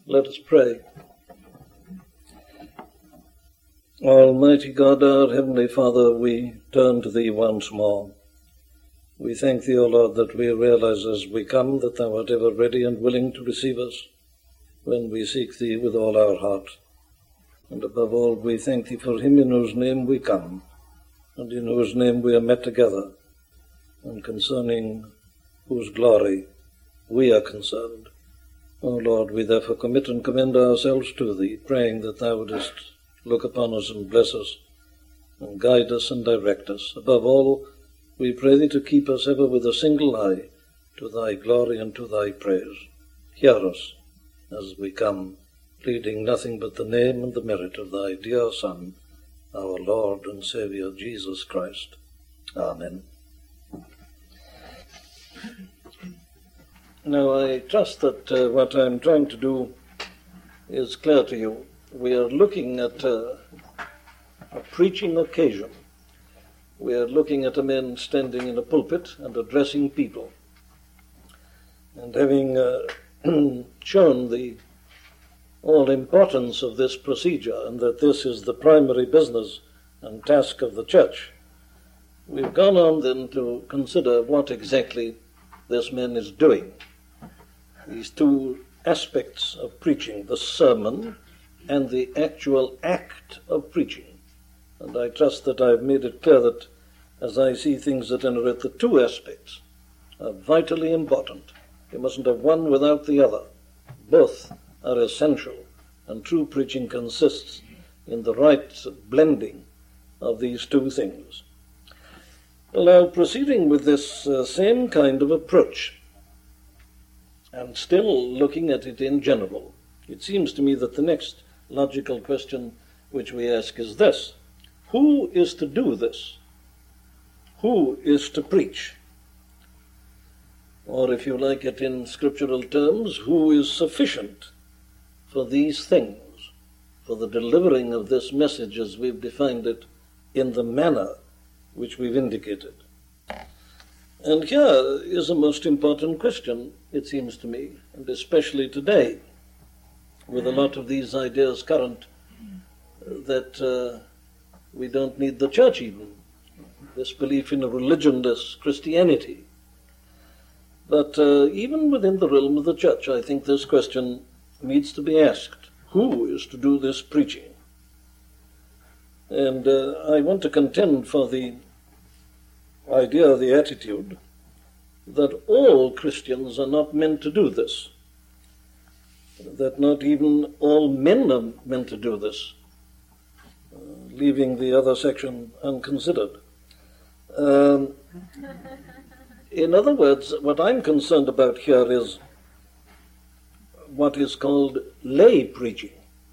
Let us pray. Almighty God, our Heavenly Father, we turn to Thee once more. We thank Thee, O Lord, that we realize as we come that Thou art ever ready and willing to receive us when we seek Thee with all our heart. And above all, we thank Thee for Him in whose name we come, and in whose name we are met together, and concerning whose glory we are concerned. O Lord, we therefore commit and commend ourselves to Thee, praying that Thou wouldest look upon us and bless us, and guide us and direct us. Above all, we pray Thee to keep us ever with a single eye to Thy glory and to Thy praise. Hear us as we come, pleading nothing but the name and the merit of Thy dear Son, our Lord and Saviour, Jesus Christ. Amen. Now, I trust that what I'm trying to do is clear to you. We are looking at a preaching occasion. We are looking at a man standing in a pulpit and addressing people. And having shown the all-importance of this procedure and that this is the primary business and task of the church, we've gone on then to consider what exactly this man is doing. These two aspects of preaching, the sermon and the actual act of preaching. And I trust that I've made it clear that as I see things at any rate, the two aspects are vitally important. You mustn't have one without the other. Both are essential, and true preaching consists in the right blending of these two things. Well, now, proceeding with this same kind of approach, and still looking at it in general, it seems to me that the next logical question which we ask is this: who is to do this? Who is to preach? Or, if you like it in scriptural terms, who is sufficient for these things, for the delivering of this message as we've defined it in the manner which we've indicated? And here is a most important question, it seems to me, and especially today, with a lot of these ideas current, that we don't need the church even, this belief in a religionless Christianity. But even within the realm of the church, I think this question needs to be asked: who is to do this preaching? And I want to contend for the idea, the attitude, that all Christians are not meant to do this, that not even all men are meant to do this, leaving the other section unconsidered. In other words, what I'm concerned about here is what is called lay preaching.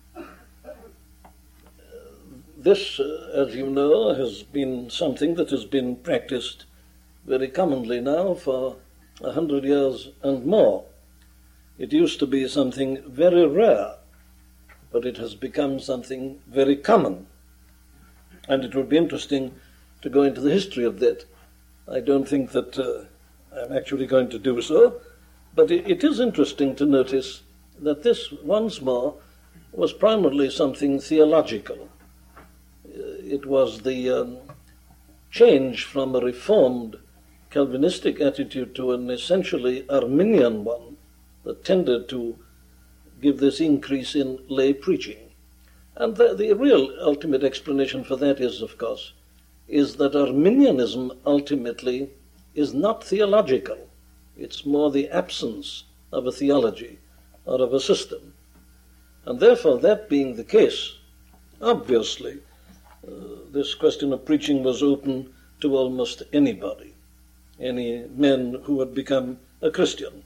This, as you know, has been something that has been practiced very commonly now for 100 years and more. It used to be something very rare, but it has become something very common. And it would be interesting to go into the history of that. I don't think that I'm actually going to do so, but it is interesting to notice that this, once more, was primarily something theological. It was the change from a reformed Calvinistic attitude to an essentially Arminian one that tended to give this increase in lay preaching. And the real ultimate explanation for that is, of course, is that Arminianism ultimately is not theological. It's more the absence of a theology or of a system. And therefore, that being the case, obviously, this question of preaching was open to almost anybody, any man who had become a Christian.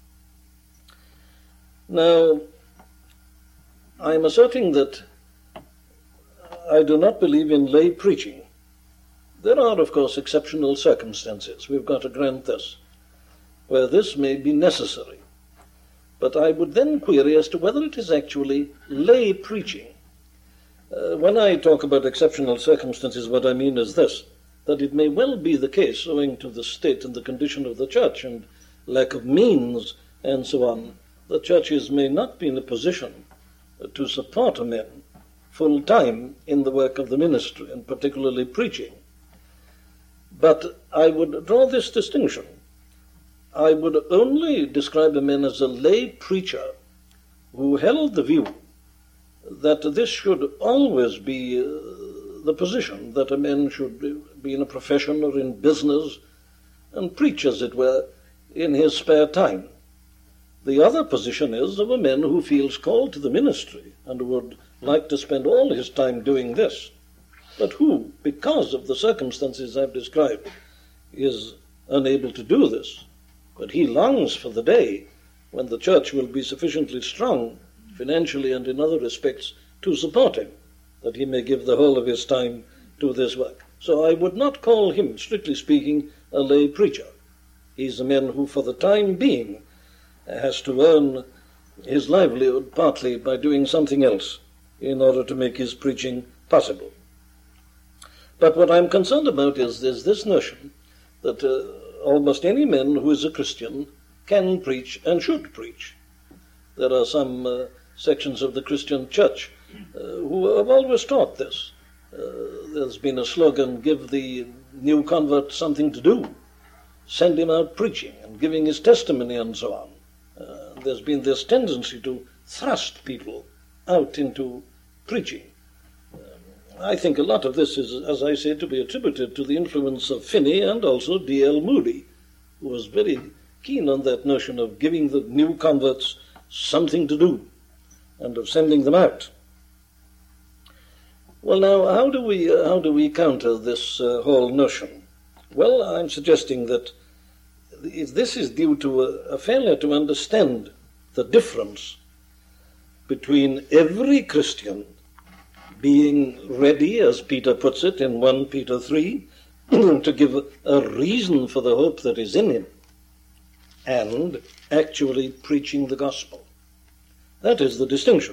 Now, I'm asserting that I do not believe in lay preaching. There are, of course, exceptional circumstances, we've got to grant this, where this may be necessary. But I would then query as to whether it is actually lay preaching. When I talk about exceptional circumstances, what I mean is this: that it may well be the case, owing to the state and the condition of the church and lack of means and so on, the churches may not be in a position to support men full time in the work of the ministry, and particularly preaching. But I would draw this distinction. I would only describe a man as a lay preacher who held the view that this should always be the position, that a man should be in a profession or in business and preach, as it were, in his spare time. The other position is of a man who feels called to the ministry and would like to spend all his time doing this, but who, because of the circumstances I've described, is unable to do this. But he longs for the day when the church will be sufficiently strong, financially and in other respects, to support him, that he may give the whole of his time to this work. So I would not call him, strictly speaking, a lay preacher. He's a man who, for the time being, has to earn his livelihood partly by doing something else in order to make his preaching possible. But what I'm concerned about is this notion that almost any man who is a Christian can preach and should preach. There are some sections of the Christian church who have always taught this. There's been a slogan, give the new convert something to do, send him out preaching and giving his testimony and so on. There's been this tendency to thrust people out into preaching. I think a lot of this is, as I say, to be attributed to the influence of Finney and also D.L. Moody, who was very keen on that notion of giving the new converts something to do and of sending them out. Well, now, how do we counter this whole notion? Well, I'm suggesting that this is due to a failure to understand the difference between every Christian being ready, as Peter puts it in 1 Peter 3, to give a reason for the hope that is in him, and actually preaching the gospel. That is the distinction.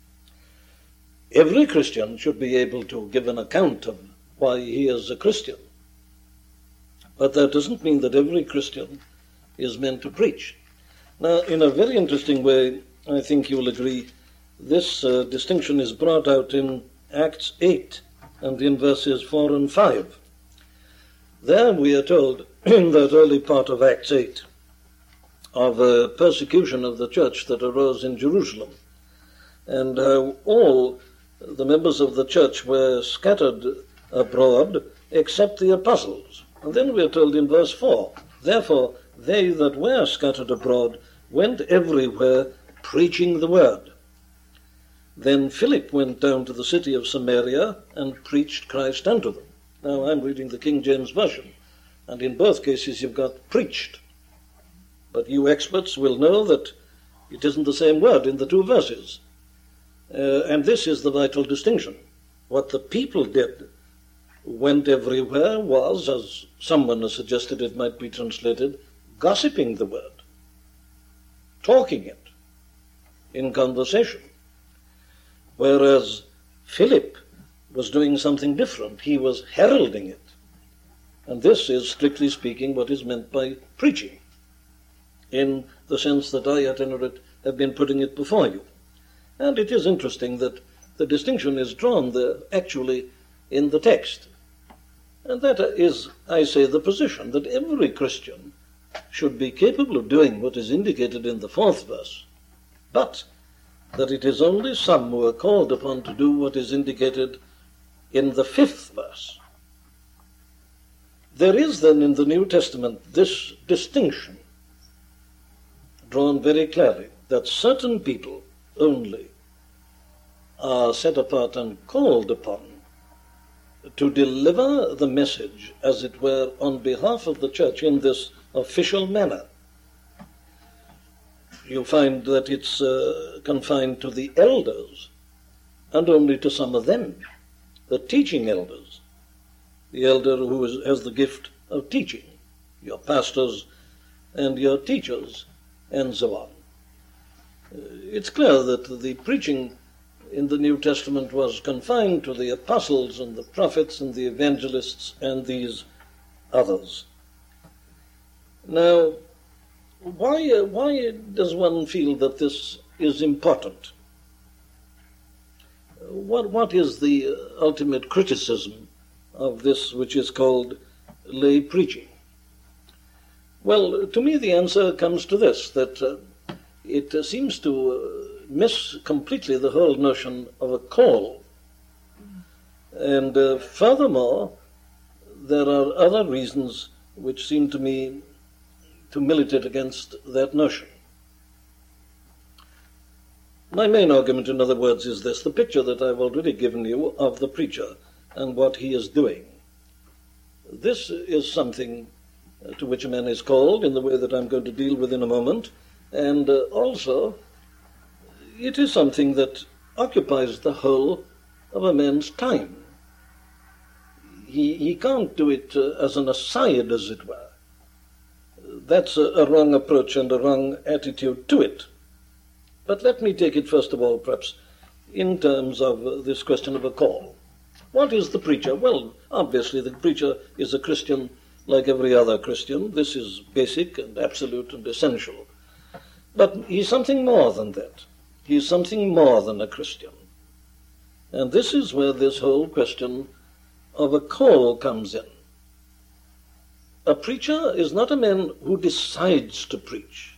Every Christian should be able to give an account of why he is a Christian. But that doesn't mean that every Christian is meant to preach. Now, in a very interesting way, I think you will agree, this distinction is brought out in Acts 8 and in verses 4 and 5. There we are told, in that early part of Acts 8, of a persecution of the church that arose in Jerusalem, and how all the members of the church were scattered abroad except the apostles. And then we are told in verse 4, therefore they that were scattered abroad went everywhere preaching the word. Then Philip went down to the city of Samaria and preached Christ unto them. Now I'm reading the King James Version, and in both cases you've got preached. But you experts will know that it isn't the same word in the two verses. And this is the vital distinction. What the people did, went everywhere, was, as someone has suggested it might be translated, gossiping the word, talking it in conversation. Whereas Philip was doing something different. He was heralding it. And this is, strictly speaking, what is meant by preaching, in the sense that I, at any rate, have been putting it before you. And it is interesting that the distinction is drawn there, actually, in the text. And that is, I say, the position that every Christian should be capable of doing what is indicated in the 4th verse, but that it is only some who are called upon to do what is indicated in the 5th verse. There is then in the New Testament this distinction drawn very clearly, that certain people only are set apart and called upon to deliver the message, as it were, on behalf of the church in this official manner. You find that it's confined to the elders, and only to some of them, the teaching elders, the elder who has the gift of teaching, your pastors and your teachers, and so on. It's clear that the preaching in the New Testament was confined to the apostles and the prophets and the evangelists and these others. Now, why does one feel that this is important? What is the ultimate criticism of this which is called lay preaching? Well, to me the answer comes to this, that it seems to miss completely the whole notion of a call. And furthermore, there are other reasons which seem to me to militate against that notion. My main argument, in other words, is this: the picture that I've already given you of the preacher and what he is doing. This is something to which a man is called in the way that I'm going to deal with in a moment, and also it is something that occupies the whole of a man's time. He can't do it as an aside, as it were. That's a wrong approach and a wrong attitude to it. But let me take it first of all, perhaps, in terms of this question of a call. What is the preacher? Well, obviously the preacher is a Christian like every other Christian. This is basic and absolute and essential. But he's something more than that. He's something more than a Christian. And this is where this whole question of a call comes in. A preacher is not a man who decides to preach.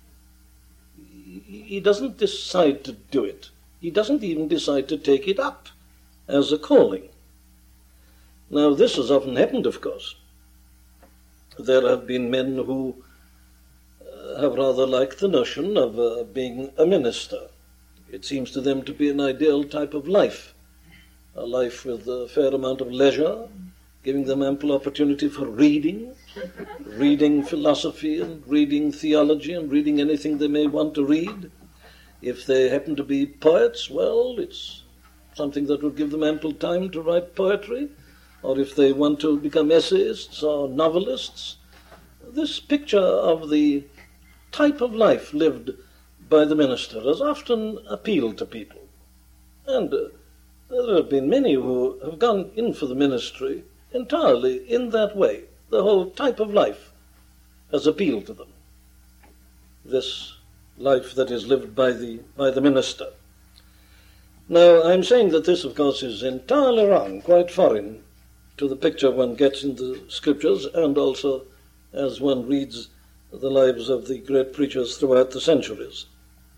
He doesn't decide to do it. He doesn't even decide to take it up as a calling. Now, this has often happened, of course. There have been men who have rather liked the notion of being a minister. It seems to them to be an ideal type of life, a life with a fair amount of leisure, giving them ample opportunity for reading philosophy and reading theology and reading anything they may want to read. If they happen to be poets, well, it's something that would give them ample time to write poetry. Or if they want to become essayists or novelists, this picture of the type of life lived by the minister has often appealed to people. And there have been many who have gone in for the ministry entirely in that way. The whole type of life has appealed to them. This life that is lived by the minister. Now, I'm saying that this, of course, is entirely wrong, quite foreign to the picture one gets in the scriptures, and also as one reads the lives of the great preachers throughout the centuries.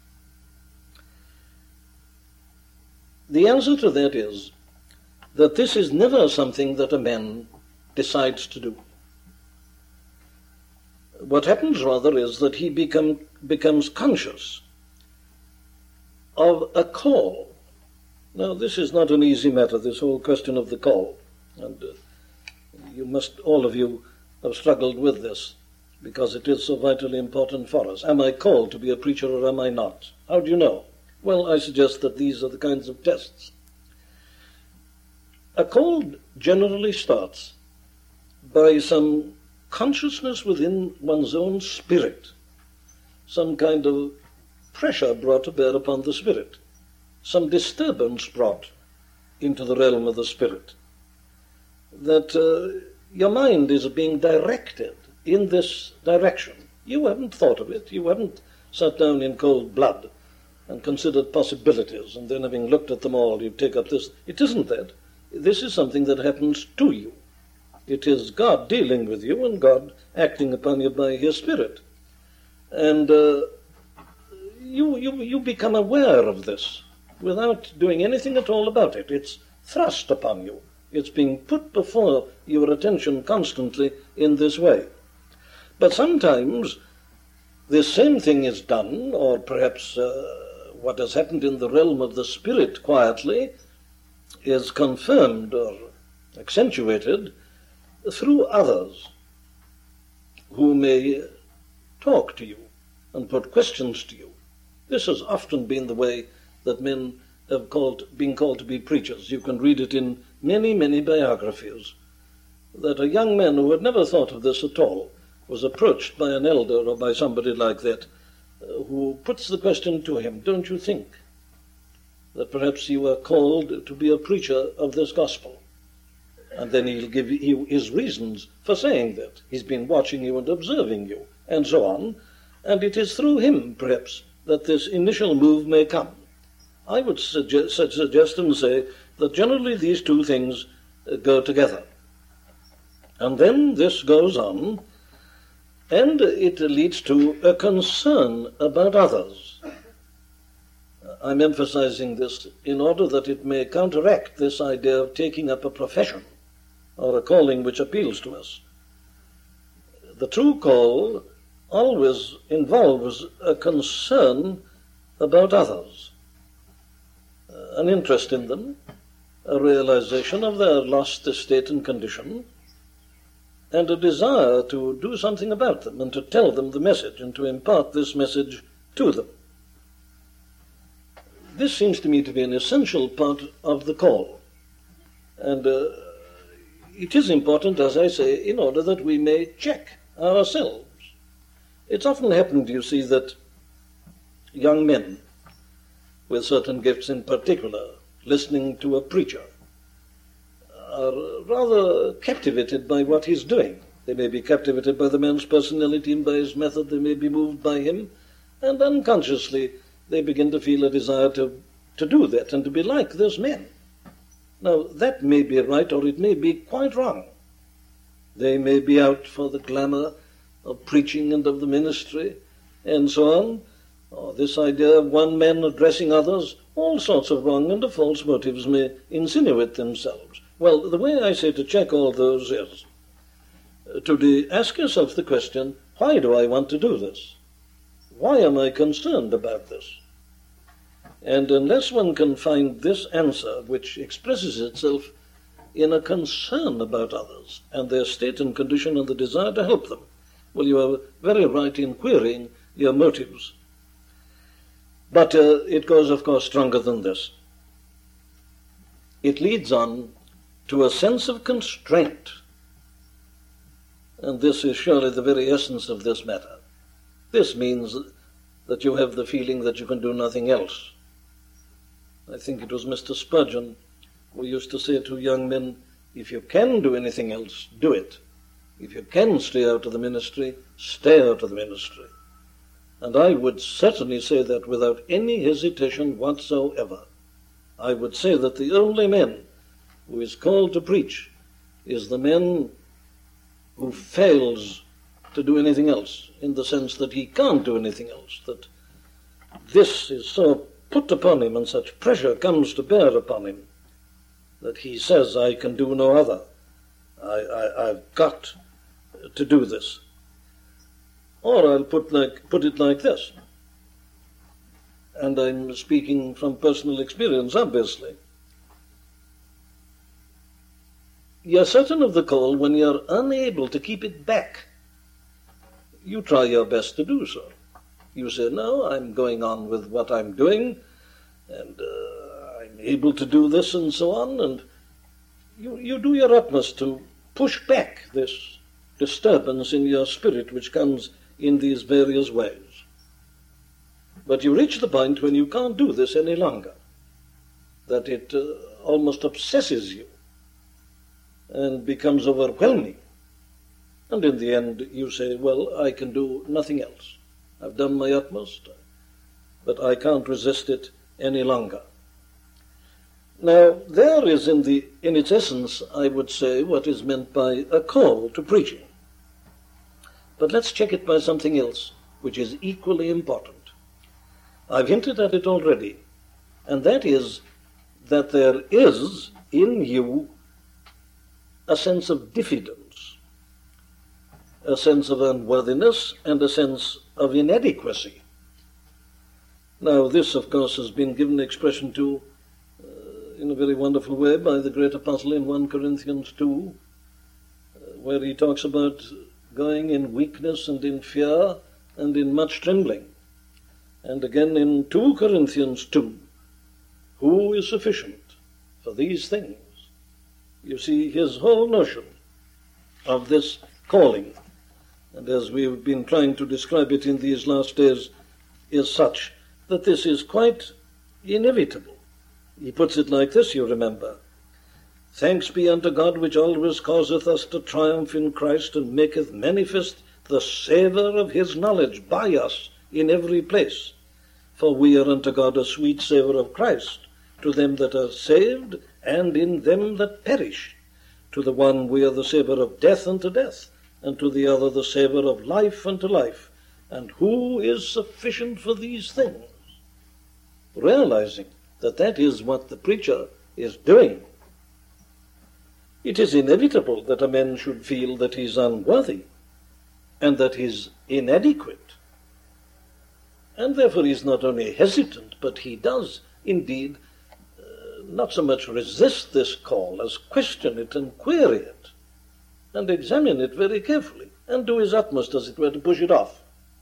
The answer to that is that this is never something that a man decides to do. What happens rather is that he becomes conscious of a call. Now, this is not an easy matter, this whole question of the call. And you must, all of you, have struggled with this, because it is so vitally important for us. Am I called to be a preacher or am I not? How do you know? Well, I suggest that these are the kinds of tests. A call generally starts by some consciousness within one's own spirit, some kind of pressure brought to bear upon the spirit, some disturbance brought into the realm of the spirit, that your mind is being directed in this direction. You haven't thought of it. You haven't sat down in cold blood and considered possibilities, and then having looked at them all, you take up this. It isn't that. This is something that happens to you. It is God dealing with you and God acting upon you by His Spirit. And you become aware of this without doing anything at all about it. It's thrust upon you. It's being put before your attention constantly in this way. But sometimes this same thing is done, or perhaps what has happened in the realm of the spirit quietly is confirmed or accentuated through others who may talk to you and put questions to you. This has often been the way that men have been called to be preachers. You can read it in many, many biographies, that a young man who had never thought of this at all was approached by an elder or by somebody like that, who puts the question to him, don't you think that perhaps you are called to be a preacher of this gospel? And then he'll give you his reasons for saying that. He's been watching you and observing you, and so on. and it is through him, perhaps, that this initial move may come. I would suggest and say that generally these two things go together. And then this goes on, and it leads to a concern about others. I'm emphasizing this in order that it may counteract this idea of taking up a profession or a calling which appeals to us. The true call always involves a concern about others, an interest in them, a realization of their lost estate and condition, and a desire to do something about them and to tell them the message and to impart this message to them. This seems to me to be an essential part of the call. And it is important, as I say, in order that we may check ourselves. It's often happened, you see, that young men with certain gifts in particular, listening to a preacher, are rather captivated by what he's doing. They may be captivated by the man's personality and by his method. They may be moved by him, and unconsciously they begin to feel a desire to do that and to be like those men. Now, that may be right, or it may be quite wrong. They may be out for the glamour of preaching and of the ministry, and so on, or this idea of one man addressing others. All sorts of wrong and of false motives may insinuate themselves. Well, the way I say to check all those is to ask yourself the question, why do I want to do this? Why am I concerned about this? And unless one can find this answer, which expresses itself in a concern about others and their state and condition and the desire to help them, well, you are very right in querying your motives. But it goes, of course, stronger than this. It leads on to a sense of constraint. And this is surely the very essence of this matter. This means that you have the feeling that you can do nothing else. I think it was Mr. Spurgeon who used to say to young men, if you can do anything else, do it. If you can stay out of the ministry, stay out of the ministry. And I would certainly say that without any hesitation whatsoever. I would say that the only man who is called to preach is the man who fails to do anything else, in the sense that he can't do anything else, that this is so put upon him and such pressure comes to bear upon him that he says, I can do no other. I've got to do this. Or I'll put it like this, and I'm speaking from personal experience, obviously. You're certain of the call when you're unable to keep it back. You try your best to do so. You say, no, I'm going on with what I'm doing, and I'm able to do this and so on, and you do your utmost to push back this disturbance in your spirit which comes in these various ways. But you reach the point when you can't do this any longer, that it almost obsesses you and becomes overwhelming. And in the end you say, well, I can do nothing else. I've done my utmost, but I can't resist it any longer. Now, there is in its essence, I would say, what is meant by a call to preaching. But let's check it by something else, which is equally important. I've hinted at it already, and that is that there is in you a sense of diffidence, a sense of unworthiness, and a sense of inadequacy. Now, this, of course, has been given expression to in a very wonderful way by the great apostle in 1 Corinthians 2, where he talks about going in weakness and in fear and in much trembling. And again in 2 Corinthians 2, who is sufficient for these things? You see, his whole notion of this calling, and as we've been trying to describe it in these last days, is such that this is quite inevitable. He puts it like this, you remember. Thanks be unto God, which always causeth us to triumph in Christ, and maketh manifest the savour of his knowledge by us in every place. For we are unto God a sweet savour of Christ, to them that are saved, and in them that perish. To the one we are the savour of death unto death, and to the other the savour of life unto life. And who is sufficient for these things? Realizing that that is what the preacher is doing. It is inevitable that a man should feel that he is unworthy, and that he is inadequate. And therefore he is not only hesitant, but he does indeed not so much resist this call as question it and query it, and examine it very carefully, and do his utmost, as it were, to push it off.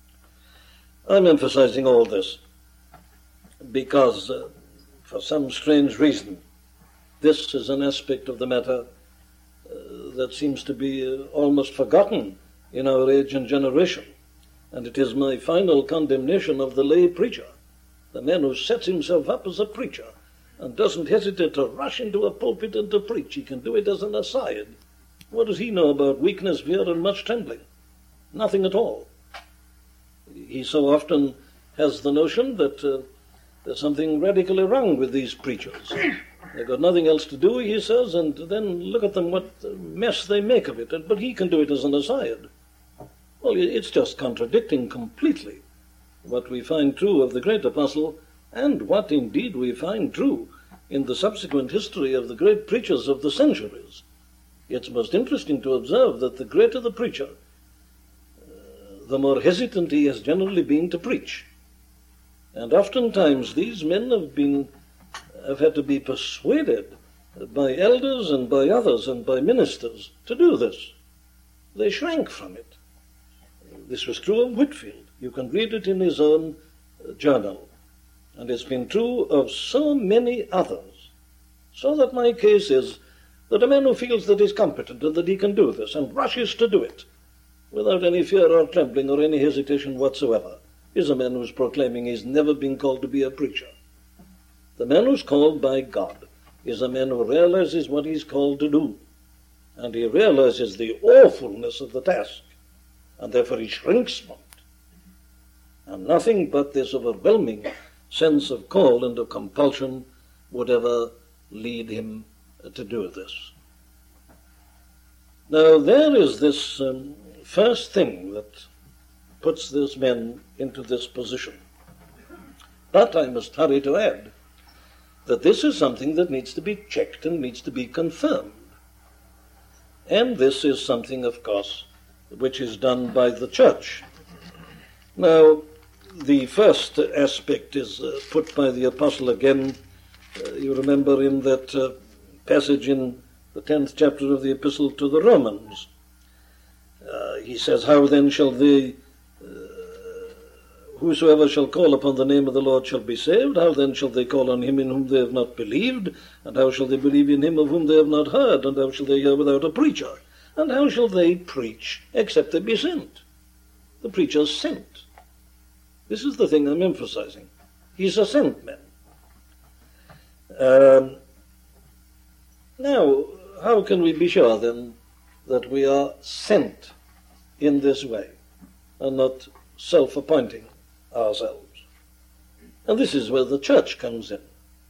I'm emphasizing all this because, for some strange reason, this is an aspect of the matter that seems to be almost forgotten in our age and generation. And it is my final condemnation of the lay preacher, the man who sets himself up as a preacher and doesn't hesitate to rush into a pulpit and to preach. He can do it as an aside. What does he know about weakness, fear, and much trembling? Nothing at all. He so often has the notion that there's something radically wrong with these preachers. They've got nothing else to do, he says, and then look at them, what mess they make of it. But he can do it as an aside. Well, it's just contradicting completely what we find true of the great apostle, and what indeed we find true in the subsequent history of the great preachers of the centuries. It's most interesting to observe that the greater the preacher, the more hesitant he has generally been to preach. And oftentimes these men have had to be persuaded by elders and by others and by ministers to do this. They shrank from it. This was true of Whitefield. You can read it in his own journal. And it's been true of so many others. So that my case is that a man who feels that he's competent and that he can do this and rushes to do it without any fear or trembling or any hesitation whatsoever is a man who's proclaiming he's never been called to be a preacher. The man who's called by God is a man who realizes what he's called to do, and he realizes the awfulness of the task, and therefore he shrinks from it. And nothing but this overwhelming sense of call and of compulsion would ever lead him to do this. Now there is this first thing that puts these men into this position. But I must hurry to add that this is something that needs to be checked and needs to be confirmed. And this is something, of course, which is done by the church. Now, the first aspect is put by the apostle again. You remember in that passage in the 10th chapter of the epistle to the Romans. He says, how then shall they, whosoever shall call upon the name of the Lord shall be saved? How then shall they call on him in whom they have not believed? And how shall they believe in him of whom they have not heard? And how shall they hear without a preacher? And how shall they preach except they be sent? The preacher's sent. This is the thing I'm emphasizing. He's a sent man. Now, how can we be sure then that we are sent in this way and not self-appointing ourselves? And this is where the church comes in.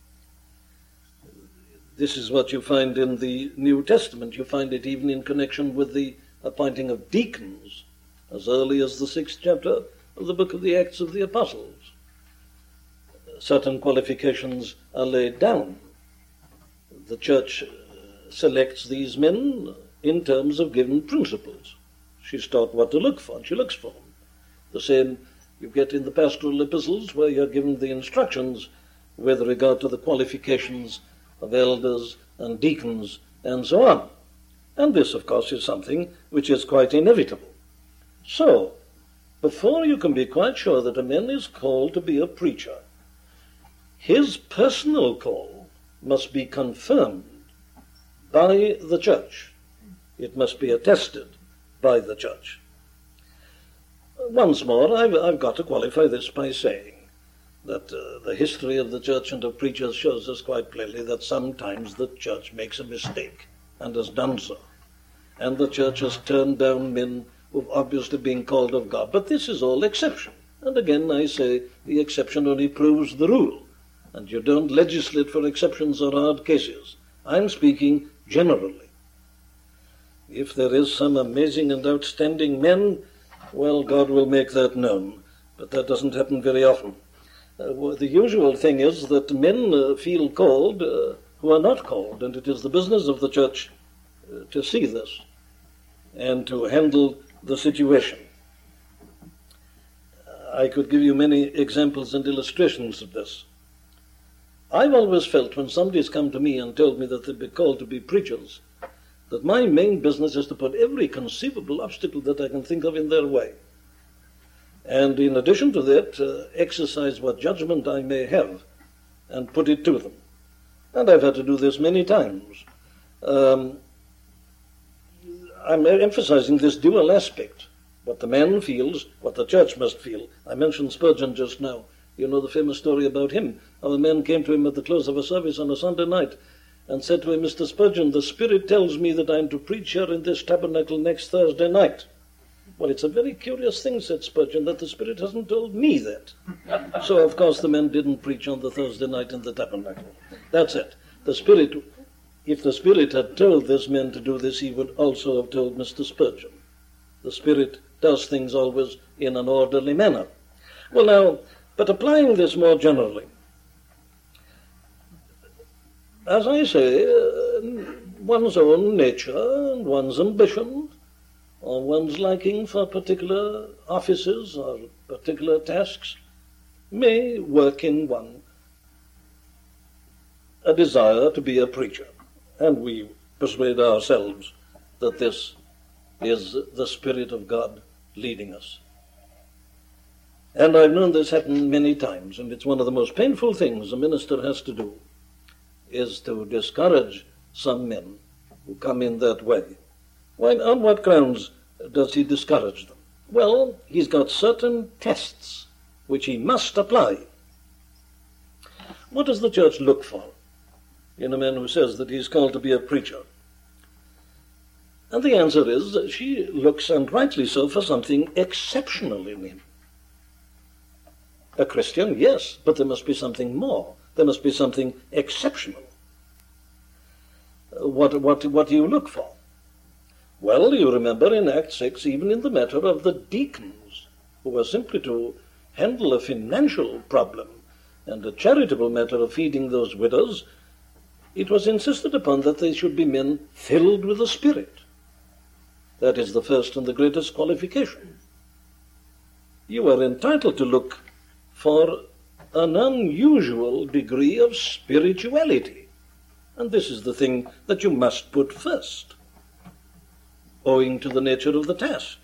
This is what you find in the New Testament. You find it even in connection with the appointing of deacons, as early as the 6th chapter of the book of the Acts of the Apostles. Certain qualifications are laid down. The church selects these men in terms of given principles. She's taught what to look for, and she looks for them. The same you get in the pastoral epistles, where you're given the instructions with regard to the qualifications of elders and deacons and so on. And this, of course, is something which is quite inevitable. So, before you can be quite sure that a man is called to be a preacher, his personal call must be confirmed by the church. It must be attested by the church. Once more, I've got to qualify this by saying that the history of the church and of preachers shows us quite plainly that sometimes the church makes a mistake and has done so. And the church has turned down men who've obviously been called of God. But this is all exception. And again, I say the exception only proves the rule. And you don't legislate for exceptions or hard cases. I'm speaking generally. If there is some amazing and outstanding men, well, God will make that known. But that doesn't happen very often. The usual thing is that men feel called who are not called, and it is the business of the church to see this and to handle the situation. I could give you many examples and illustrations of this. I've always felt when somebody's come to me and told me that they'd be called to be preachers, that my main business is to put every conceivable obstacle that I can think of in their way. And in addition to that, exercise what judgment I may have and put it to them. And I've had to do this many times. I'm emphasizing this dual aspect, what the man feels, what the church must feel. I mentioned Spurgeon just now. You know the famous story about him, how a man came to him at the close of a service on a Sunday night and said to him, "Mr. Spurgeon, the Spirit tells me that I'm to preach here in this tabernacle next Thursday night." "Well, it's a very curious thing," said Spurgeon, "that the Spirit hasn't told me that." So, of course, the man didn't preach on the Thursday night in the tabernacle. That's it. The Spirit, if the Spirit had told this man to do this, he would also have told Mr. Spurgeon. The Spirit does things always in an orderly manner. Well, now, but applying this more generally, as I say, one's own nature and one's ambition, or one's liking for particular offices or particular tasks may work in one a desire to be a preacher. And we persuade ourselves that this is the Spirit of God leading us. And I've known this happen many times, and it's one of the most painful things a minister has to do, is to discourage some men who come in that way. Why, on what grounds does he discourage them? Well, he's got certain tests which he must apply. What does the church look for in a man who says that he's called to be a preacher? And the answer is that she looks, and rightly so, for something exceptional in him. A Christian, yes, but there must be something more. There must be something exceptional. What do you look for? Well, you remember in Acts 6, even in the matter of the deacons, who were simply to handle a financial problem and a charitable matter of feeding those widows, it was insisted upon that they should be men filled with the Spirit. That is the first and the greatest qualification. You are entitled to look for an unusual degree of spirituality. And this is the thing that you must put first, owing to the nature of the task.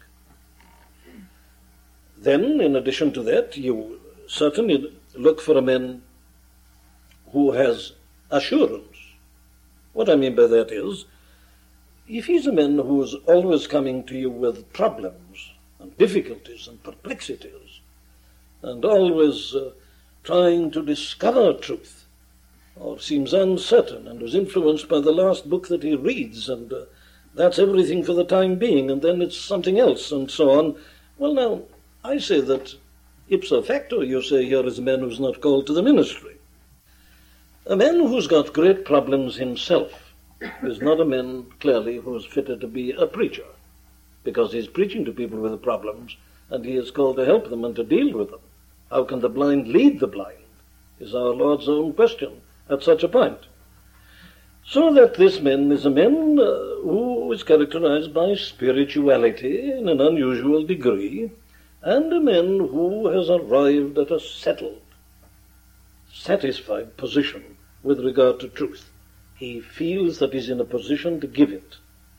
Then, in addition to that, you certainly look for a man who has assurance. What I mean by that is, if he's a man who is always coming to you with problems and difficulties and perplexities, and always trying to discover truth, or seems uncertain and was influenced by the last book that he reads, and that's everything for the time being, and then it's something else, and so on. Well, now, I say that ipso facto, you say here is a man who's not called to the ministry. A man who's got great problems himself is not a man, clearly, who's fitted to be a preacher, because he's preaching to people with problems, and he is called to help them and to deal with them. How can the blind lead the blind, is our Lord's own question at such a point. So that this man is a man who is characterized by spirituality in an unusual degree, and a man who has arrived at a settled, satisfied position with regard to truth. He feels that he's in a position to give it.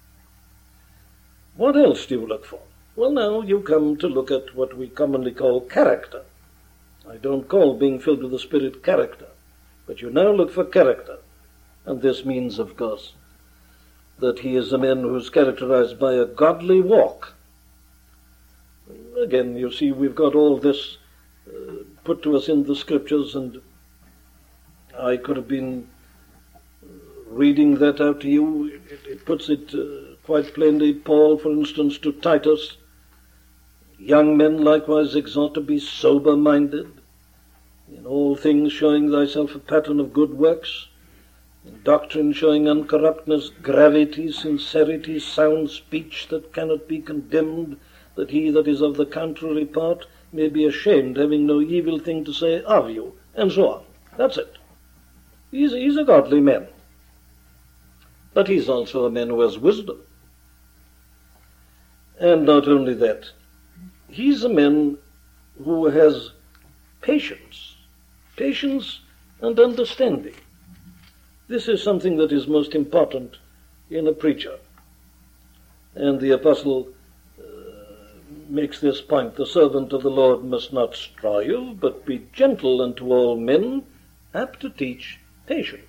What else do you look for? Well, now you come to look at what we commonly call character. I don't call being filled with the Spirit character, but you now look for character. And this means, of course, that he is a man who's characterized by a godly walk. Again, you see, we've got all this put to us in the Scriptures, and I could have been reading that out to you. It puts it quite plainly. Paul, for instance, to Titus, Young men likewise exhort to be sober-minded, in all things showing thyself a pattern of good works, in doctrine showing uncorruptness, gravity, sincerity, sound speech that cannot be condemned, that he that is of the contrary part may be ashamed, having no evil thing to say of you, and so on. That's it. He's a godly man. But he's also a man who has wisdom. And not only that, he's a man who has patience and understanding. This is something that is most important in a preacher. And the apostle makes this point: the servant of the Lord must not strive, but be gentle unto all men, apt to teach, patient.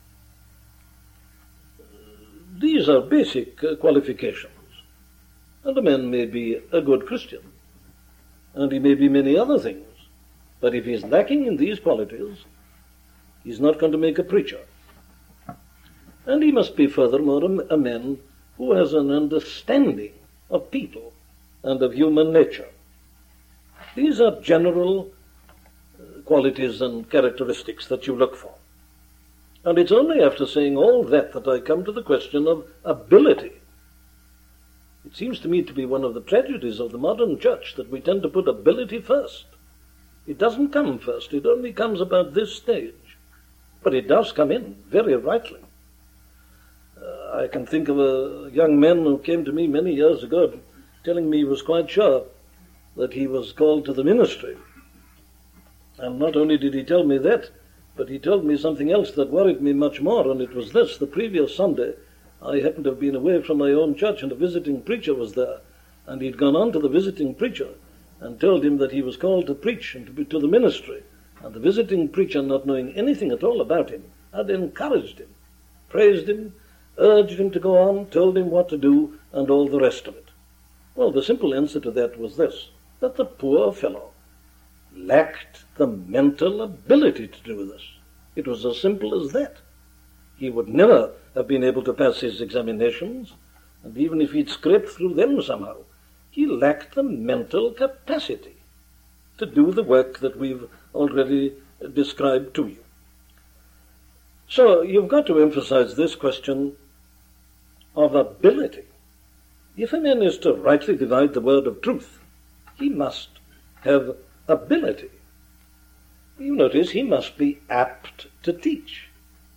These are basic qualifications. And a man may be a good Christian, and he may be many other things, but if he's lacking in these qualities, he's not going to make a preacher. And he must be furthermore a man who has an understanding of people and of human nature. These are general qualities and characteristics that you look for. And it's only after saying all that that I come to the question of ability. It seems to me to be one of the tragedies of the modern church that we tend to put ability first. It doesn't come first. It only comes about this stage. But it does come in, very rightly. I can think of a young man who came to me many years ago telling me he was quite sure that he was called to the ministry. And not only did he tell me that, but he told me something else that worried me much more, and it was this. The previous Sunday, I happened to have been away from my own church, and a visiting preacher was there, and he'd gone on to the visiting preacher and told him that he was called to preach and to the ministry. And the visiting preacher, not knowing anything at all about him, had encouraged him, praised him, urged him to go on, told him what to do, and all the rest of it. Well, the simple answer to that was this, that the poor fellow lacked the mental ability to do this. It was as simple as that. He would never have been able to pass his examinations, and even if he'd scraped through them somehow, he lacked the mental capacity to do the work that we've already described to you. So you've got to emphasize this question of ability. If a man is to rightly divide the word of truth, he must have ability. You notice he must be apt to teach.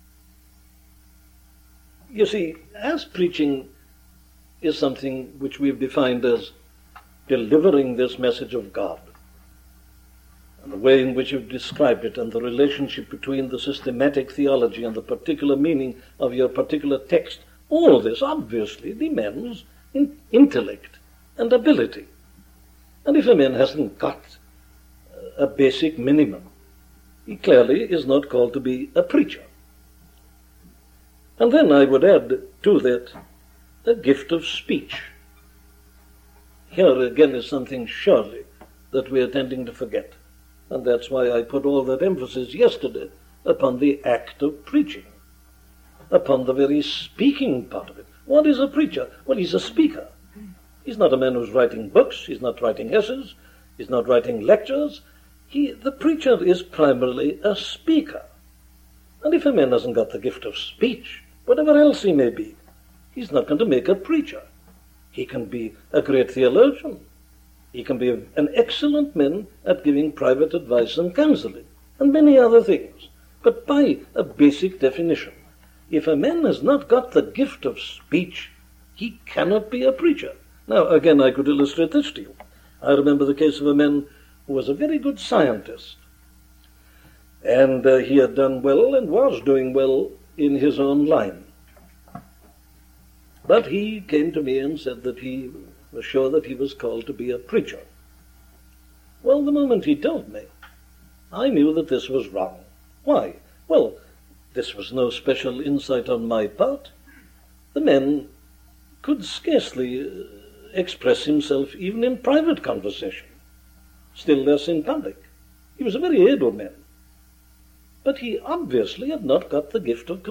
You see, as preaching is something which we've defined as delivering this message of God, and the way in which you've described it, and the relationship between the systematic theology and the particular meaning of your particular text, all this obviously demands intellect and ability. And if a man hasn't got a basic minimum, he clearly is not called to be a preacher. And then I would add to that the gift of speech. Here again is something surely that we are tending to forget. And that's why I put all that emphasis yesterday upon the act of preaching, upon the very speaking part of it. What is a preacher? Well, he's a speaker. He's not a man who's writing books. He's not writing essays. He's not writing lectures. The preacher is primarily a speaker. And if a man hasn't got the gift of speech, whatever else he may be, he's not going to make a preacher. He can be a great theologian. He can be an excellent man at giving private advice and counseling, and many other things. But by a basic definition, if a man has not got the gift of speech, he cannot be a preacher. Now, again, I could illustrate this to you. I remember the case of a man who was a very good scientist. And he had done well and was doing well in his own line. But he came to me and said that he was sure that he was called to be a preacher. Well, the moment he told me, I knew that this was wrong. Why? Well, this was no special insight on my part. The man could scarcely express himself even in private conversation, still less in public. He was a very able man. But he obviously had not got the gift of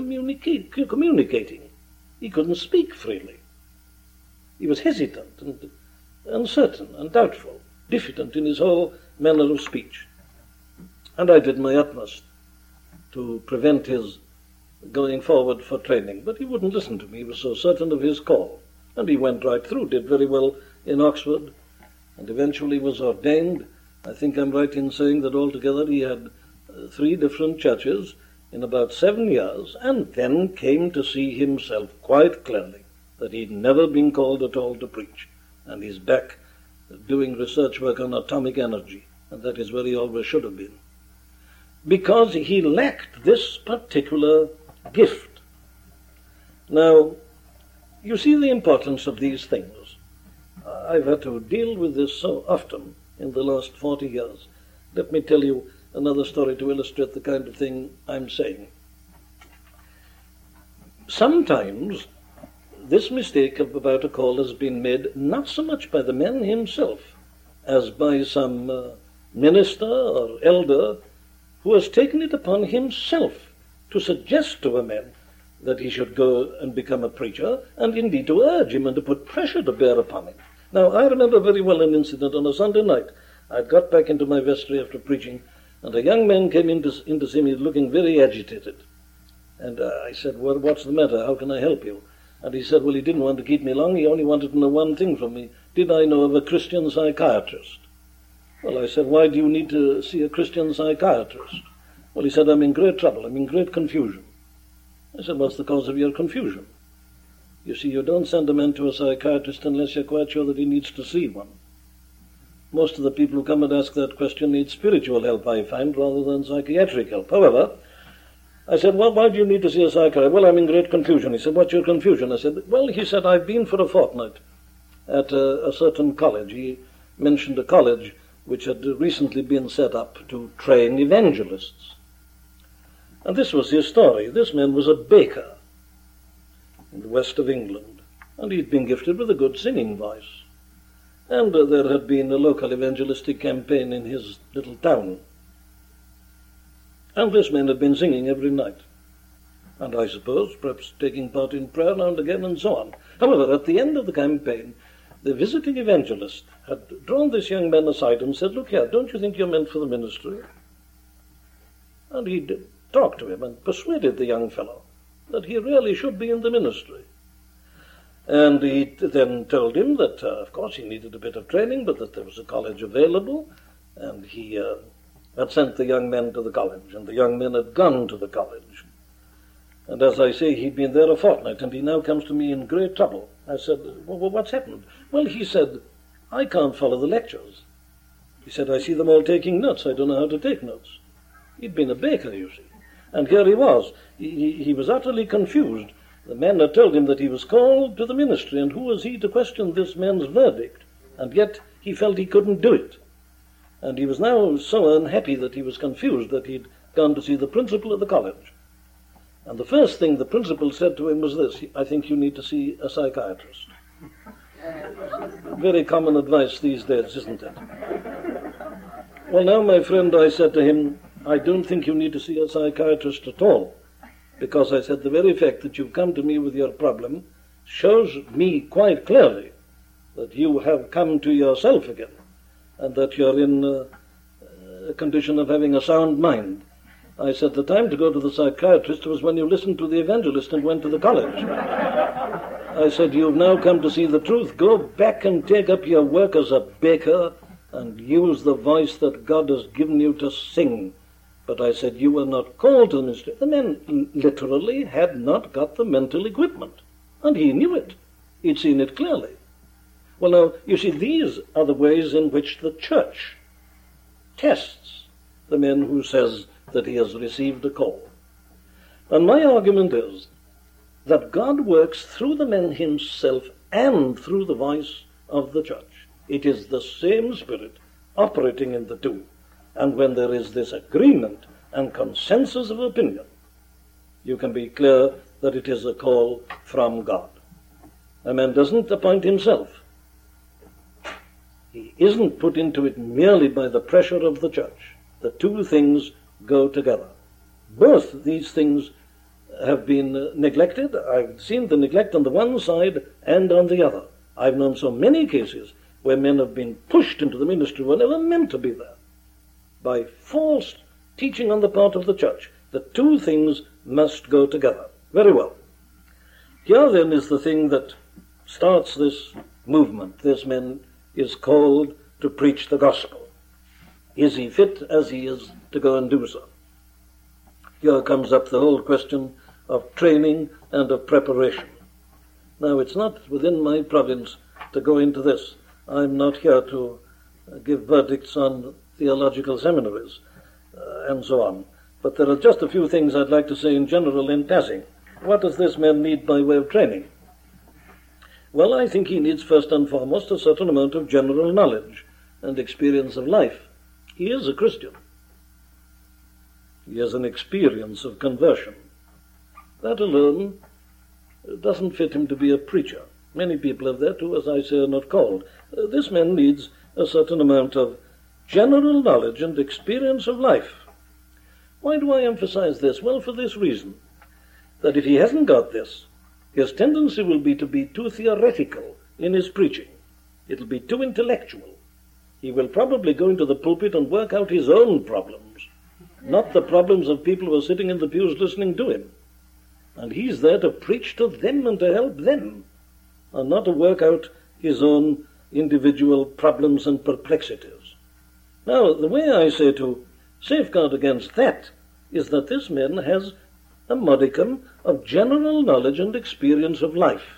communicating. He couldn't speak freely. He was hesitant, and uncertain and doubtful, diffident in his whole manner of speech. And I did my utmost to prevent his going forward for training, but he wouldn't listen to me. He was so certain of his call. And he went right through, did very well in Oxford, and eventually was ordained. I think I'm right in saying that altogether he had 3 different churches in about 7 years, and then came to see himself quite clearly that he'd never been called at all to preach. And he's back doing research work on atomic energy, and that is where he always should have been. Because he lacked this particular gift. Now, you see the importance of these things. I've had to deal with this so often in the last 40 years. Let me tell you another story to illustrate the kind of thing I'm saying. Sometimes this mistake about a call has been made not so much by the man himself as by some minister or elder who has taken it upon himself to suggest to a man that he should go and become a preacher, and indeed to urge him and to put pressure to bear upon him. Now, I remember very well an incident on a Sunday night. I'd got back into my vestry after preaching, and a young man came in to see me looking very agitated. And I said, well, what's the matter? How can I help you? And he said, well, he didn't want to keep me long. He only wanted to know one thing from me. Did I know of a Christian psychiatrist? Well, I said, why do you need to see a Christian psychiatrist? Well, he said, I'm in great trouble. I'm in great confusion. I said, what's the cause of your confusion? You see, you don't send a man to a psychiatrist unless you're quite sure that he needs to see one. Most of the people who come and ask that question need spiritual help, I find, rather than psychiatric help. However, I said, well, why do you need to see a psychiatrist? Well, I'm in great confusion. He said, what's your confusion? I said, well, he said, I've been for a fortnight at a certain college. He mentioned a college which had recently been set up to train evangelists. And this was his story. This man was a baker in the west of England, and he'd been gifted with a good singing voice. And there had been a local evangelistic campaign in his little town. And this man had been singing every night. And I suppose perhaps taking part in prayer now and again and so on. However, at the end of the campaign, the visiting evangelist had drawn this young man aside and said, look here, don't you think you're meant for the ministry? And he'd talked to him and persuaded the young fellow that he really should be in the ministry. And he then told him that, of course, he needed a bit of training, but that there was a college available, and he had sent the young man to the college, and the young man had gone to the college. And as I say, he'd been there a fortnight, and he now comes to me in great trouble. I said, well, what's happened? Well, he said, I can't follow the lectures. He said, I see them all taking notes. I don't know how to take notes. He'd been a baker, you see. And here he was. He was utterly confused. The man had told him that he was called to the ministry, and who was he to question this man's verdict? And yet he felt he couldn't do it. And he was now so unhappy that he was confused that he'd gone to see the principal of the college. And the first thing the principal said to him was this, I think you need to see a psychiatrist. Very common advice these days, isn't it? Well, now, my friend, I said to him, I don't think you need to see a psychiatrist at all, because I said the very fact that you've come to me with your problem shows me quite clearly that you have come to yourself again, and that you're in a condition of having a sound mind. I said the time to go to the psychiatrist was when you listened to the evangelist and went to the college. I said, you've now come to see the truth. Go back and take up your work as a baker and use the voice that God has given you to sing. But I said, you were not called to the ministry. The man literally had not got the mental equipment, and he knew it. He'd seen it clearly. Well, now, you see, these are the ways in which the church tests the man who says that he has received a call. And my argument is that God works through the man himself and through the voice of the church. It is the same Spirit operating in the two. And when there is this agreement and consensus of opinion, you can be clear that it is a call from God. A man doesn't appoint himself. He isn't put into it merely by the pressure of the church. The two things go together. Both these things have been neglected. I've seen the neglect on the one side and on the other. I've known so many cases where men have been pushed into the ministry were never meant to be there by false teaching on the part of the church. The two things must go together. Very well. Here then is the thing that starts this movement. This man is called to preach the gospel. Is he fit as he is to go and do so? Here comes up the whole question of training and of preparation. Now, it's not within my province to go into this. I'm not here to give verdicts on theological seminaries and so on. But there are just a few things I'd like to say in general in passing. What does this man need by way of training? Well, I think he needs first and foremost a certain amount of general knowledge and experience of life. He is a Christian. He has an experience of conversion. That alone doesn't fit him to be a preacher. Many people have that who, as I say, are not called. This man needs a certain amount of general knowledge and experience of life. Why do I emphasize this? Well, for this reason, that if he hasn't got this, his tendency will be to be too theoretical in his preaching. It'll be too intellectual. He will probably go into the pulpit and work out his own problems, not the problems of people who are sitting in the pews listening to him. And he's there to preach to them and to help them, and not to work out his own individual problems and perplexities. Now, the way I say to safeguard against that is that this man has a modicum of general knowledge and experience of life.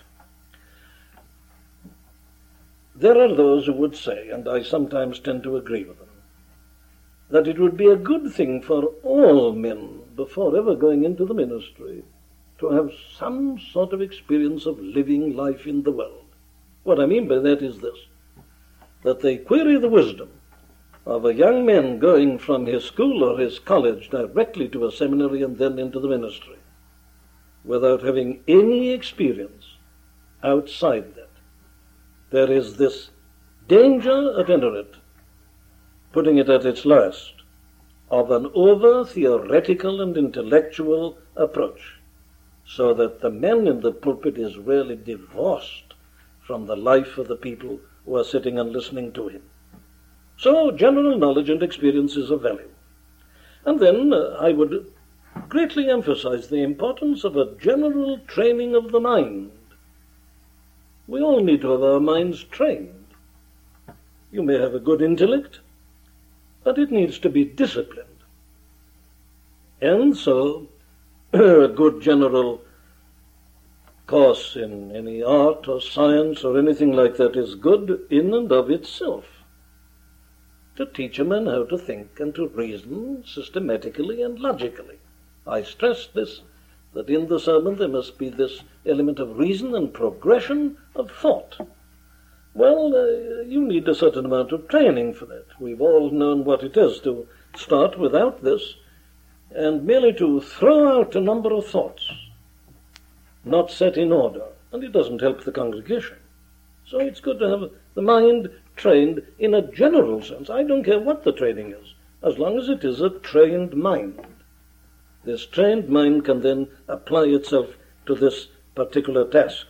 There are those who would say, and I sometimes tend to agree with them, that it would be a good thing for all men, before ever going into the ministry, to have some sort of experience of living life in the world. What I mean by that is this, that they query the wisdom of a young man going from his school or his college directly to a seminary and then into the ministry, without having any experience outside that. There is this danger, at any rate, putting it at its lowest, of an over-theoretical and intellectual approach, so that the man in the pulpit is really divorced from the life of the people who are sitting and listening to him. So general knowledge and experience is of value. And then I would greatly emphasize the importance of a general training of the mind. We all need to have our minds trained. You may have a good intellect, but it needs to be disciplined. And so a good general course in any art or science or anything like that is good in and of itself, to teach a man how to think and to reason systematically and logically. I stress this, that in the sermon there must be this element of reason and progression of thought. Well, you need a certain amount of training for that. We've all known what it is to start without this and merely to throw out a number of thoughts, not set in order, and it doesn't help the congregation. So it's good to have the mind trained in a general sense. I don't care what the training is, as long as it is a trained mind. This trained mind can then apply itself to this particular task.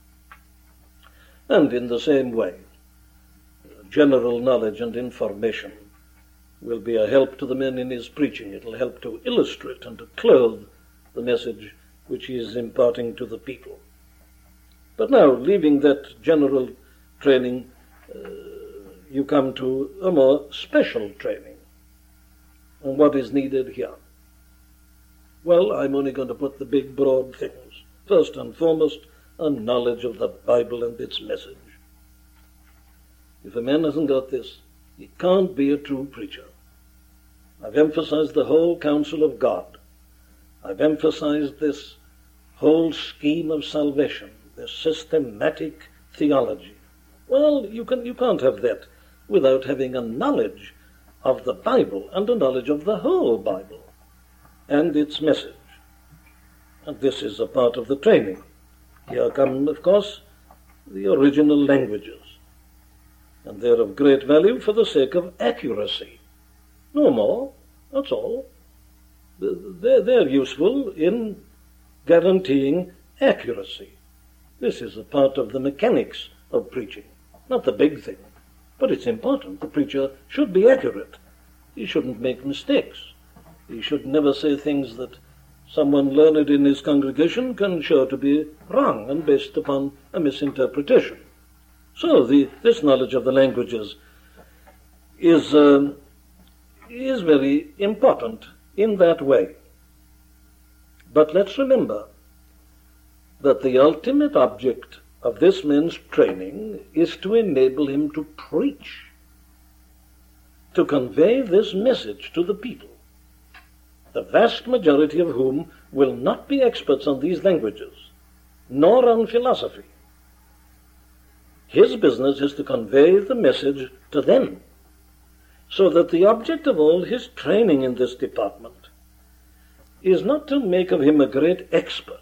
And in the same way, general knowledge and information will be a help to the man in his preaching. It will help to illustrate and to clothe the message which he is imparting to the people. But now, leaving that general training, you come to a more special training. And what is needed here? Well, I'm only going to put the big, broad things. First and foremost, a knowledge of the Bible and its message. If a man hasn't got this, he can't be a true preacher. I've emphasized the whole counsel of God. I've emphasized this whole scheme of salvation, this systematic theology. Well, you can't have that without having a knowledge of the Bible and a knowledge of the whole Bible and its message. And this is a part of the training. Here come, of course, the original languages. And they're of great value for the sake of accuracy. No more, that's all. They're useful in guaranteeing accuracy. This is a part of the mechanics of preaching, not the big thing. But it's important. The preacher should be accurate. He shouldn't make mistakes. He should never say things that someone learned in his congregation can show to be wrong and based upon a misinterpretation. So this knowledge of the languages is very important in that way. But let's remember that the ultimate object of this man's training is to enable him to preach, to convey this message to the people, the vast majority of whom will not be experts on these languages, nor on philosophy. His business is to convey the message to them, so that the object of all his training in this department is not to make of him a great expert,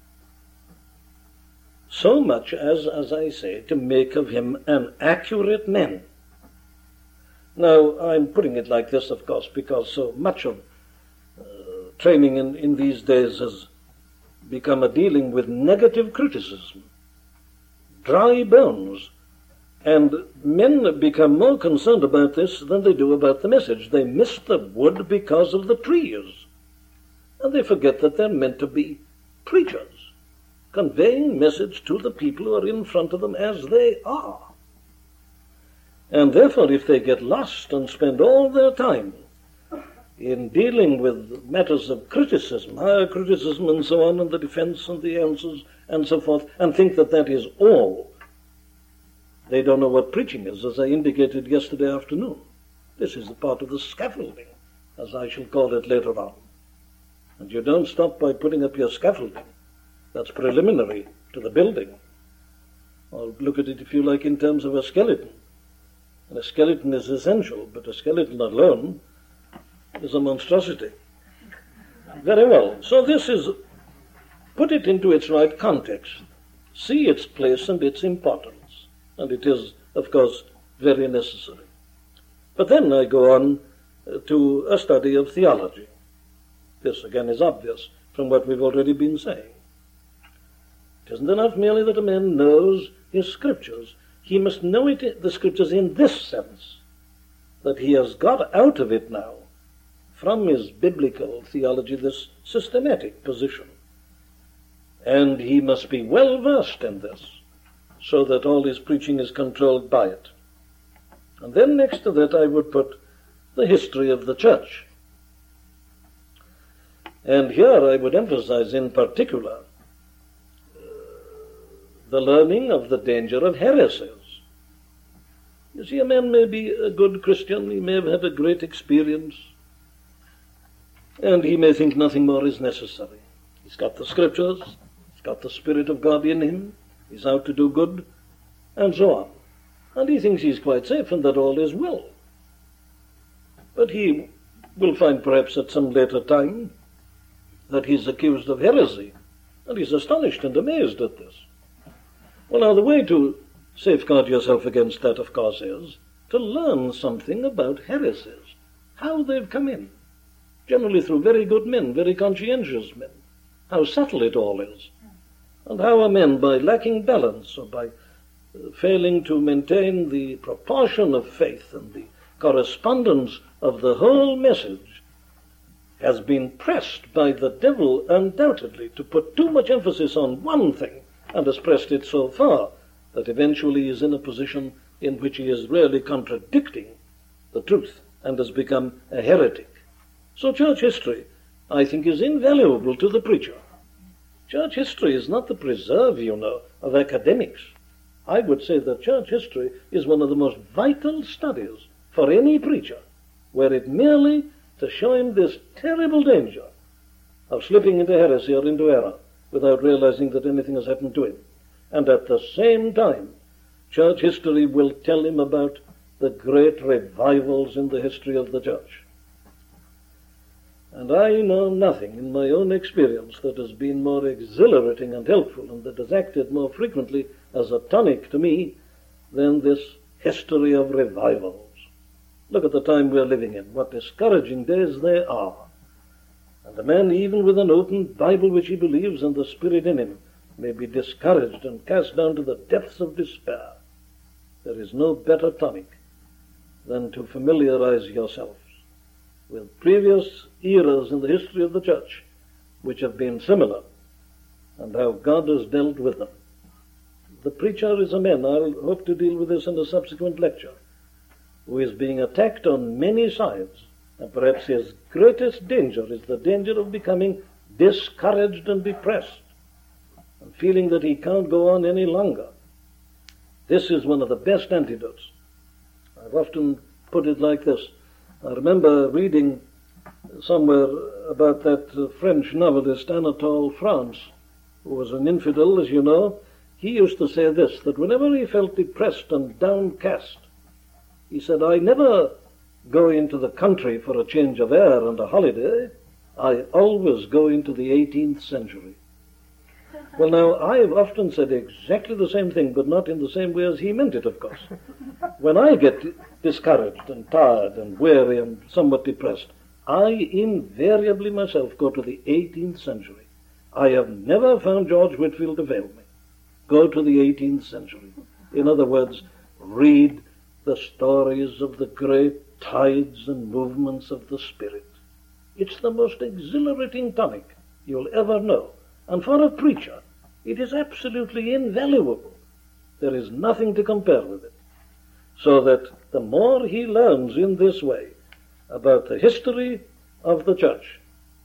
so much as I say, to make of him an accurate man. Now, I'm putting it like this, of course, because so much of training in these days has become a dealing with negative criticism, dry bones, and men become more concerned about this than they do about the message. They miss the wood because of the trees, and they forget that they're meant to be preachers, conveying message to the people who are in front of them as they are. And therefore, if they get lost and spend all their time in dealing with matters of criticism, higher criticism and so on, and the defense and the answers and so forth, and think that that is all, they don't know what preaching is, as I indicated yesterday afternoon. This is the part of the scaffolding, as I shall call it later on. And you don't stop by putting up your scaffolding. That's preliminary to the building. Or look at it, if you like, in terms of a skeleton. And a skeleton is essential, but a skeleton alone is a monstrosity. Very well. So this is, put it into its right context. See its place and its importance. And it is, of course, very necessary. But then I go on to a study of theology. This, again, is obvious from what we've already been saying. It isn't enough merely that a man knows his scriptures. He must know the scriptures in this sense, that he has got out of it now, from his biblical theology, this systematic position. And he must be well versed in this, so that all his preaching is controlled by it. And then next to that I would put the history of the church. And here I would emphasize in particular the learning of the danger of heresies. You see, a man may be a good Christian, he may have had a great experience, and he may think nothing more is necessary. He's got the scriptures, he's got the Spirit of God in him, he's out to do good, and so on. And he thinks he's quite safe and that all is well. But he will find perhaps at some later time that he's accused of heresy, and he's astonished and amazed at this. Well, now, the way to safeguard yourself against that, of course, is to learn something about heresies, how they've come in, generally through very good men, very conscientious men, how subtle it all is, and how a man, by lacking balance or by failing to maintain the proportion of faith and the correspondence of the whole message, has been pressed by the devil undoubtedly to put too much emphasis on one thing, and has pressed it so far that eventually he is in a position in which he is really contradicting the truth and has become a heretic. So church history, I think, is invaluable to the preacher. Church history is not the preserve, of academics. I would say that church history is one of the most vital studies for any preacher, were it merely to show him this terrible danger of slipping into heresy or into error without realizing that anything has happened to him. And at the same time, church history will tell him about the great revivals in the history of the church. And I know nothing in my own experience that has been more exhilarating and helpful and that has acted more frequently as a tonic to me than this history of revivals. Look at the time we're living in, what discouraging days they are. And a man, even with an open Bible which he believes and the Spirit in him, may be discouraged and cast down to the depths of despair. There is no better tonic than to familiarize yourselves with previous eras in the history of the church which have been similar, and how God has dealt with them. The preacher is a man, I'll hope to deal with this in a subsequent lecture, who is being attacked on many sides, and perhaps his greatest danger is the danger of becoming discouraged and depressed, and feeling that he can't go on any longer. This is one of the best antidotes. I've often put it like this. I remember reading somewhere about that French novelist Anatole France, who was an infidel, as you know. He used to say this, that whenever he felt depressed and downcast, he said, I never go into the country for a change of air and a holiday. I always go into the 18th century. Well, now, I've often said exactly the same thing, but not in the same way as he meant it, of course. When I get discouraged and tired and weary and somewhat depressed, I invariably myself go to the 18th century. I have never found George Whitefield to fail me. Go to the 18th century. In other words, read the stories of the great tides and movements of the Spirit. It's the most exhilarating tonic you'll ever know. And for a preacher, it is absolutely invaluable. There is nothing to compare with it. So that the more he learns in this way about the history of the church,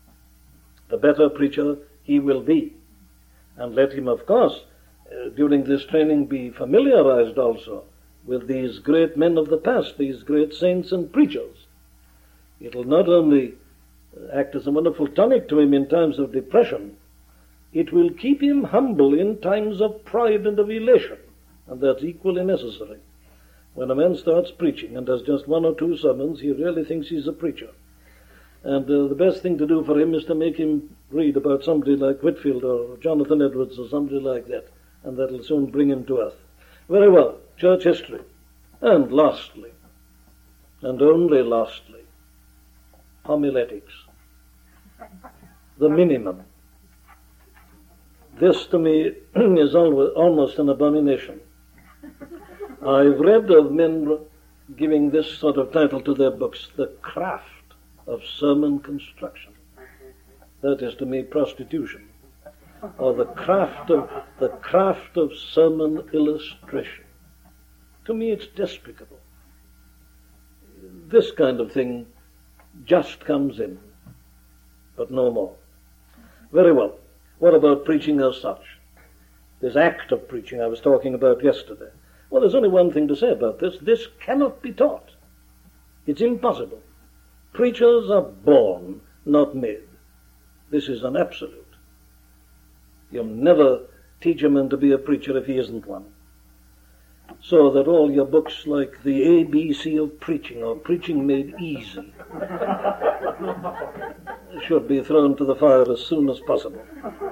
the better preacher he will be. And let him, of course, during this training be familiarized also with these great men of the past, these great saints and preachers. It will not only act as a wonderful tonic to him in times of depression, it will keep him humble in times of pride and of elation, and that's equally necessary. When a man starts preaching and has just one or two sermons, he really thinks he's a preacher. And the best thing to do for him is to make him read about somebody like Whitefield or Jonathan Edwards or somebody like that, and that'll soon bring him to earth. Very well, church history. And lastly, and only lastly, homiletics. The minimum. This to me is almost an abomination. I've read of men giving this sort of title to their books, The Craft of Sermon Construction. That is to me prostitution, or the craft of sermon illustration. To me it's despicable. This kind of thing just comes in, but no more. Very well. What about preaching as such? This act of preaching I was talking about yesterday. Well, there's only one thing to say about this. This cannot be taught. It's impossible. Preachers are born, not made. This is an absolute. You'll never teach a man to be a preacher if he isn't one. So that all your books like the ABC of Preaching or Preaching Made Easy should be thrown to the fire as soon as possible.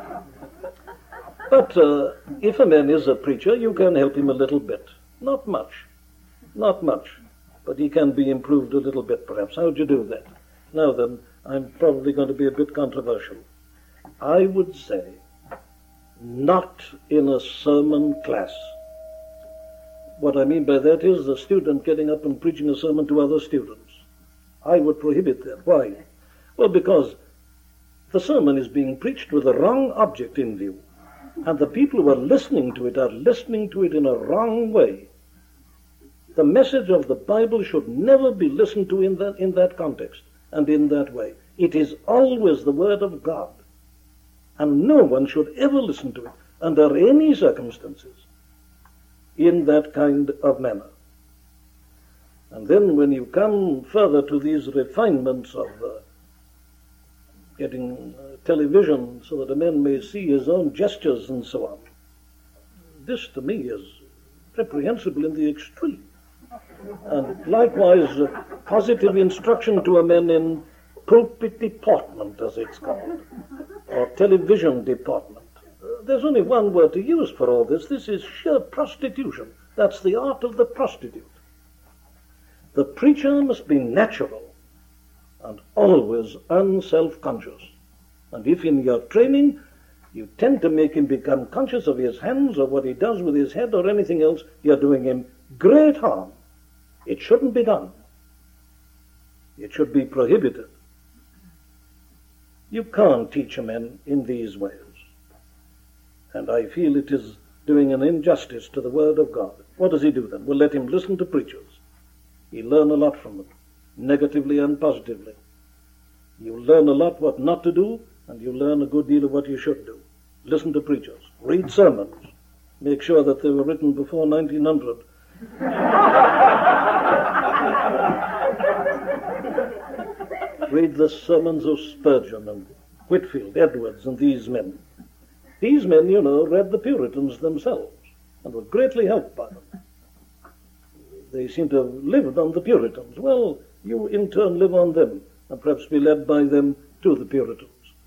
But if a man is a preacher, you can help him a little bit. Not much, but he can be improved a little bit perhaps. How would you do that? Now then, I'm probably going to be a bit controversial. I would say not in a sermon class. What I mean by that is the student getting up and preaching a sermon to other students. I would prohibit that. Why? Well, because the sermon is being preached with a wrong object in view, and the people who are listening to it in a wrong way. The message of the Bible should never be listened to in that context and in that way. It is always the Word of God, and no one should ever listen to it under any circumstances in that kind of manner. And then when you come further to these refinements of getting television so that a man may see his own gestures and so on, this to me is reprehensible in the extreme. And likewise, positive instruction to a man in pulpit deportment, as it's called, or television deportment. There's only one word to use for all this. This is sheer prostitution. That's the art of the prostitute. The preacher must be natural and always unself-conscious. And if in your training you tend to make him become conscious of his hands or what he does with his head or anything else, you're doing him great harm. It shouldn't be done. It should be prohibited. You can't teach a man in these ways. And I feel it is doing an injustice to the Word of God. What does he do then? Well, let him listen to preachers. He'll learn a lot from them, negatively and positively. You'll learn a lot what not to do, and you'll learn a good deal of what you should do. Listen to preachers. Read sermons. Make sure that they were written before 1900. Read the sermons of Spurgeon and Whitfield, Edwards, and these men. These men, you know, read the Puritans themselves and were greatly helped by them. They seem to have lived on the Puritans. Well, you in turn live on them and perhaps be led by them to the Puritans.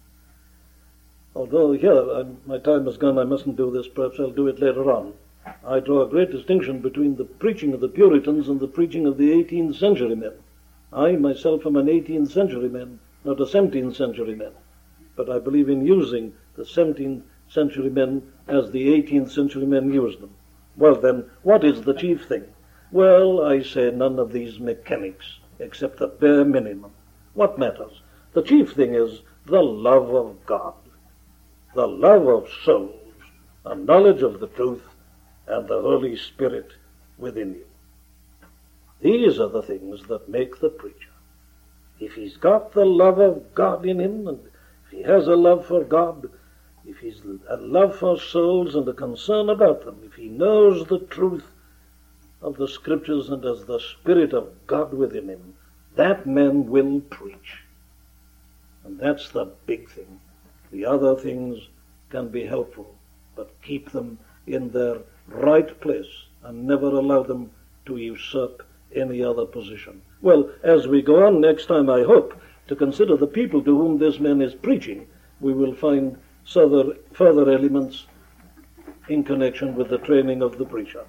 Although here, my time has gone, I mustn't do this, perhaps I'll do it later on. I draw a great distinction between the preaching of the Puritans and the preaching of the 18th century men. I myself am an 18th century man, not a 17th century man. But I believe in using the 17th century men as the 18th century men used them. Well then, what is the chief thing? Well, I say none of these mechanics, except the bare minimum. What matters? The chief thing is the love of God, the love of souls, a knowledge of the truth, and the Holy Spirit within you. These are the things that make the preacher. If he's got the love of God in him, and if he has a love for God, if he's a love for souls and a concern about them, if he knows the truth of the Scriptures and has the Spirit of God within him, that man will preach. And that's the big thing. The other things can be helpful, but keep them in their right place and never allow them to usurp any other position. Well, as we go on next time, I hope, to consider the people to whom this man is preaching, we will find further elements in connection with the training of the preacher.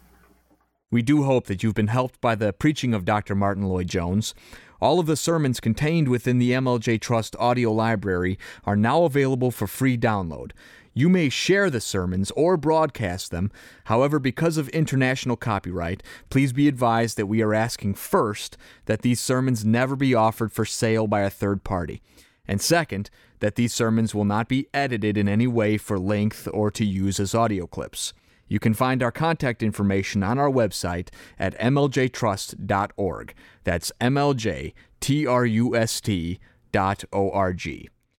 We do hope that you've been helped by the preaching of Dr. Martyn Lloyd-Jones. All of the sermons contained within the MLJ Trust audio library are now available for free download. You may share the sermons or broadcast them. However, because of international copyright, please be advised that we are asking first that these sermons never be offered for sale by a third party. And second, that these sermons will not be edited in any way for length or to use as audio clips. You can find our contact information on our website at mljtrust.org. That's mljtrust.org.